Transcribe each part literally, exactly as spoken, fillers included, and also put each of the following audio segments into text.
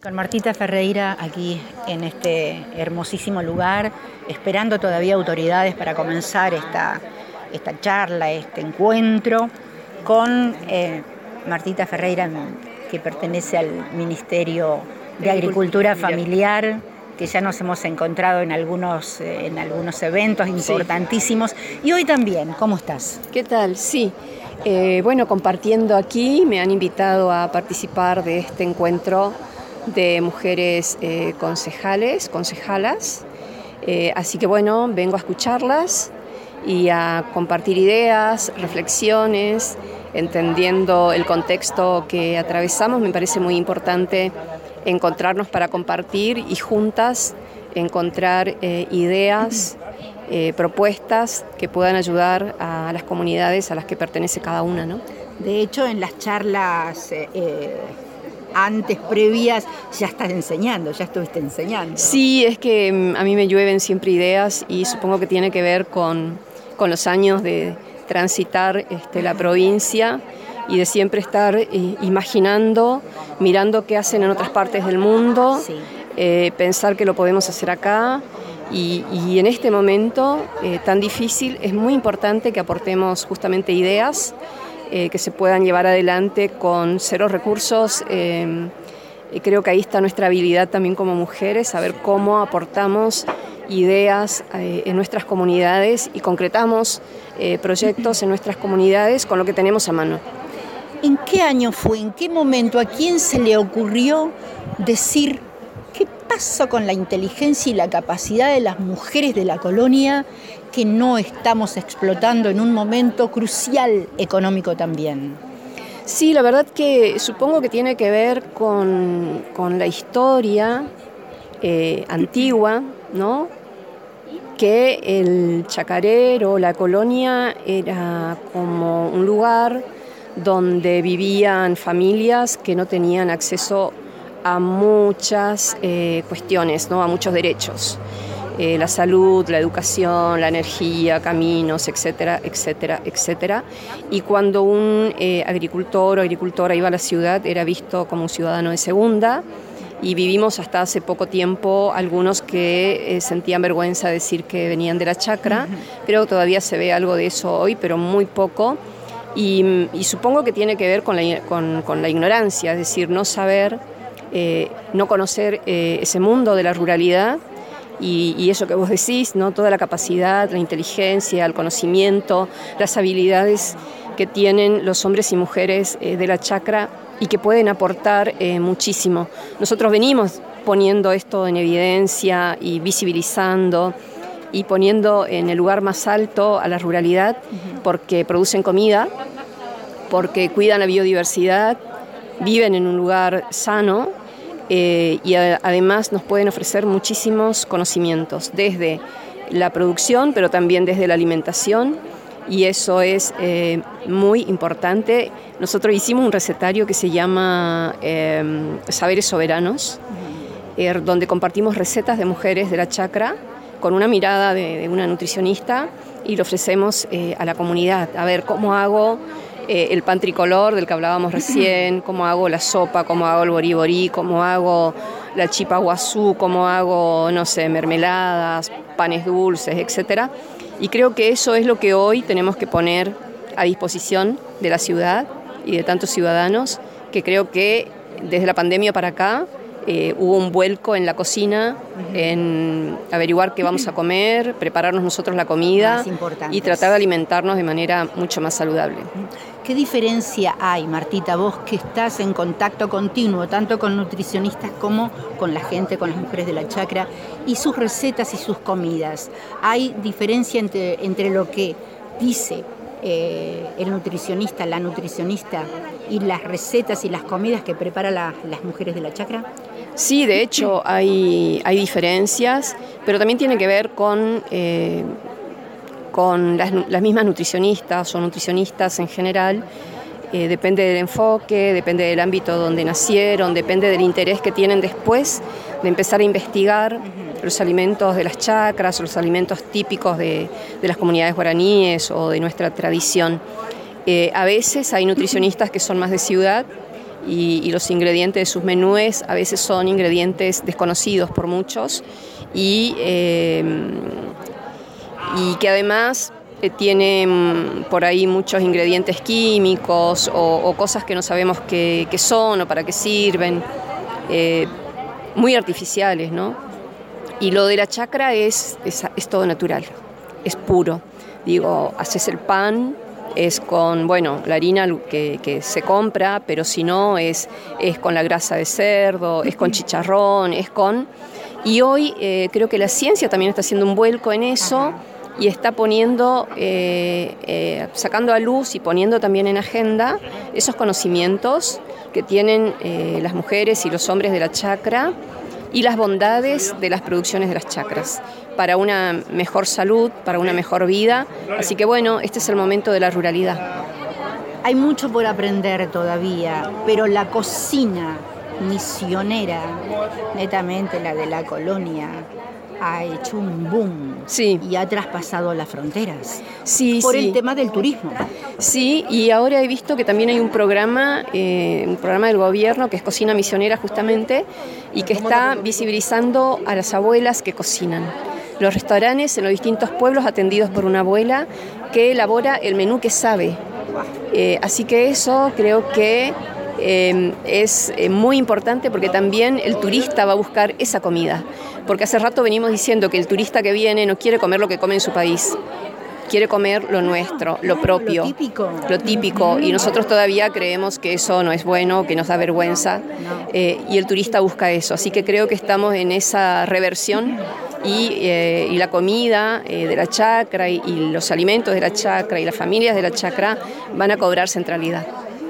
Con Martita Ferreira aquí en este hermosísimo lugar, esperando todavía autoridades para comenzar esta, esta charla, este encuentro con eh, Martita Ferreira, que pertenece al Ministerio de Agricultura Familiar, que ya nos hemos encontrado en algunos, eh, en algunos eventos importantísimos. Sí. Y hoy también, ¿cómo estás? ¿Qué tal? Sí, eh, bueno, compartiendo aquí, me han invitado a participar de este encuentro de mujeres eh, concejales, concejalas, eh, así que bueno, vengo a escucharlas y a compartir ideas, reflexiones, entendiendo el contexto que atravesamos. Me parece muy importante encontrarnos para compartir y juntas encontrar eh, ideas, eh, propuestas que puedan ayudar a las comunidades a las que pertenece cada una, ¿no? De hecho, en las charlas eh, eh... antes, previas, ya estás enseñando, ya estuviste enseñando. Sí, es que a mí me llueven siempre ideas y supongo que tiene que ver con, con los años de transitar este, la provincia y de siempre estar eh, imaginando, mirando qué hacen en otras partes del mundo, sí. eh, pensar que lo podemos hacer acá. Y, y en este momento eh, tan difícil es muy importante que aportemos justamente ideas Eh, que se puedan llevar adelante con cero recursos. Eh, y creo que ahí está nuestra habilidad también como mujeres, saber cómo aportamos ideas eh, en nuestras comunidades y concretamos eh, proyectos en nuestras comunidades con lo que tenemos a mano. ¿En qué año fue? ¿En qué momento? ¿A quién se le ocurrió decir qué pasó con la inteligencia y la capacidad de las mujeres de la colonia que no estamos explotando en un momento crucial económico también? Sí, la verdad que supongo que tiene que ver con, con la historia eh, antigua, ¿no? Que el chacarero, la colonia, era como un lugar donde vivían familias que no tenían acceso a muchas eh, cuestiones, ¿no? A muchos derechos. Eh, la salud, la educación, la energía, caminos, etcétera, etcétera, etcétera. Y cuando un eh, agricultor o agricultora iba a la ciudad, era visto como un ciudadano de segunda, y vivimos hasta hace poco tiempo algunos que eh, sentían vergüenza de decir que venían de la chacra. Uh-huh. Creo que todavía se ve algo de eso hoy, pero muy poco. Y, y supongo que tiene que ver con la, con, con la ignorancia, es decir, no saber, eh, no conocer eh, ese mundo de la ruralidad. Y, y eso que vos decís, ¿no? Toda la capacidad, la inteligencia, el conocimiento, las habilidades que tienen los hombres y mujeres eh, de la chacra y que pueden aportar eh, muchísimo. Nosotros venimos poniendo esto en evidencia y visibilizando y poniendo en el lugar más alto a la ruralidad, porque producen comida, porque cuidan la biodiversidad, viven en un lugar sano. Eh, y a, además nos pueden ofrecer muchísimos conocimientos, desde la producción, pero también desde la alimentación, y eso es eh, muy importante. Nosotros hicimos un recetario que se llama eh, Saberes Soberanos, eh, donde compartimos recetas de mujeres de la chacra con una mirada de, de una nutricionista y lo ofrecemos eh, a la comunidad. A ver, ¿cómo hago Eh, el pan tricolor del que hablábamos recién? ¿Cómo hago la sopa? ¿Cómo hago el boriborí? ¿Cómo hago la chipa guazú? ¿Cómo hago, no sé, mermeladas, panes dulces, etcétera? Y creo que eso es lo que hoy tenemos que poner a disposición de la ciudad y de tantos ciudadanos, que creo que desde la pandemia para acá eh, hubo un vuelco en la cocina, en averiguar qué vamos a comer, prepararnos nosotros la comida y tratar de alimentarnos de manera mucho más saludable. ¿Qué diferencia hay, Martita, vos que estás en contacto continuo, tanto con nutricionistas como con la gente, con las mujeres de la chacra, y sus recetas y sus comidas? ¿Hay diferencia entre, entre lo que dice eh, el nutricionista, la nutricionista, y las recetas y las comidas que preparan la, las mujeres de la chacra? Sí, de hecho hay, hay diferencias, pero también tiene que ver con... Eh, con las, las mismas nutricionistas o nutricionistas en general. Eh, depende del enfoque, depende del ámbito donde nacieron, depende del interés que tienen después de empezar a investigar los alimentos de las chacras, los alimentos típicos de, de las comunidades guaraníes o de nuestra tradición. Eh, a veces hay nutricionistas que son más de ciudad y, y los ingredientes de sus menúes a veces son ingredientes desconocidos por muchos y, eh, y que además eh, tienen por ahí muchos ingredientes químicos o, o cosas que no sabemos qué, qué son o para qué sirven, eh, muy artificiales, ¿no? Y lo de la chacra es, es, es todo natural, es puro. Digo, haces el pan, es con, bueno, la harina que, que se compra, pero si no, es, es con la grasa de cerdo, es con chicharrón, es con... Y hoy eh, creo que la ciencia también está haciendo un vuelco en eso y está poniendo, eh, eh, sacando a luz y poniendo también en agenda esos conocimientos que tienen eh, las mujeres y los hombres de la chacra y las bondades de las producciones de las chacras para una mejor salud, para una mejor vida. Así que bueno, este es el momento de la ruralidad. Hay mucho por aprender todavía, pero la cocina misionera, netamente la de la colonia, ha hecho un boom, sí, y ha traspasado las fronteras, sí, por sí. el tema del turismo. Sí, y ahora he visto que también hay un programa, eh, un programa del gobierno que es Cocina Misionera justamente, y que está visibilizando a las abuelas que cocinan. Los restaurantes en los distintos pueblos atendidos por una abuela que elabora el menú que sabe. Eh, así que eso creo que eh, es eh, muy importante porque también el turista va a buscar esa comida. Porque hace rato venimos diciendo que el turista que viene no quiere comer lo que come en su país, quiere comer lo nuestro, lo propio, lo típico, lo típico, y nosotros todavía creemos que eso no es bueno, que nos da vergüenza, eh, y el turista busca eso. Así que creo que estamos en esa reversión y, eh, y la comida eh, de la chacra y, y los alimentos de la chacra y las familias de la chacra van a cobrar centralidad.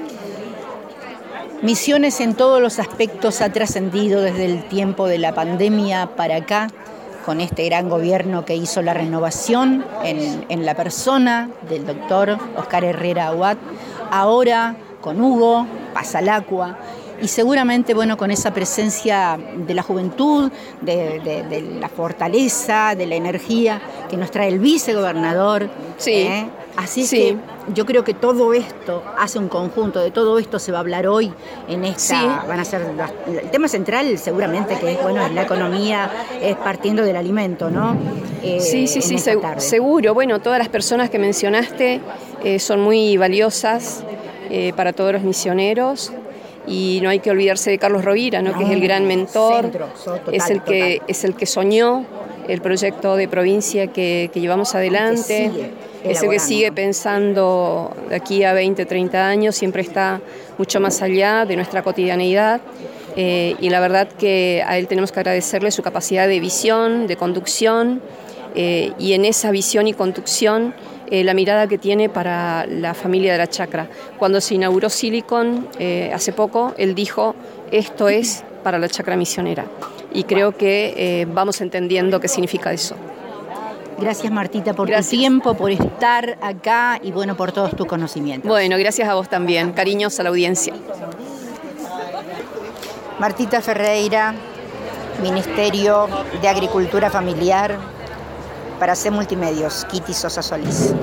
Misiones en todos los aspectos ha trascendido desde el tiempo de la pandemia para acá, con este gran gobierno que hizo la renovación en, en la persona del doctor Oscar Herrera Aguad, ahora con Hugo Pasalacqua, y seguramente bueno, con esa presencia de la juventud, de, de, de la fortaleza, de la energía que nos trae el vicegobernador. Sí. ¿eh? Así sí. que yo creo que todo esto hace un conjunto, de todo esto se va a hablar hoy en esta, sí. van a ser las, el tema central seguramente que es, bueno, es la economía, es partiendo del alimento, ¿no? Eh, sí, sí, sí, seg- seguro. Bueno, todas las personas que mencionaste eh, son muy valiosas eh, para todos los misioneros. Y no hay que olvidarse de Carlos Rovira, ¿no? No, que es el gran mentor, centro, total, es, el que, es el que soñó el proyecto de provincia que, que llevamos adelante, es el que sigue pensando de aquí a veinte, treinta años, siempre está mucho más allá de nuestra cotidianeidad, eh, y la verdad que a él tenemos que agradecerle su capacidad de visión, de conducción, eh, y en esa visión y conducción Eh, la mirada que tiene para la familia de la chacra. Cuando se inauguró Silicon eh, hace poco, él dijo, esto es para la chacra misionera. Y creo que eh, vamos entendiendo qué significa eso. Gracias, Martita, por gracias. tu tiempo, por estar acá y bueno, por todos tus conocimientos. Bueno, gracias a vos también. Cariños a la audiencia. Martita Ferreira, Ministerio de Agricultura Familiar, para C Multimedios, Kitty Sosa Solís.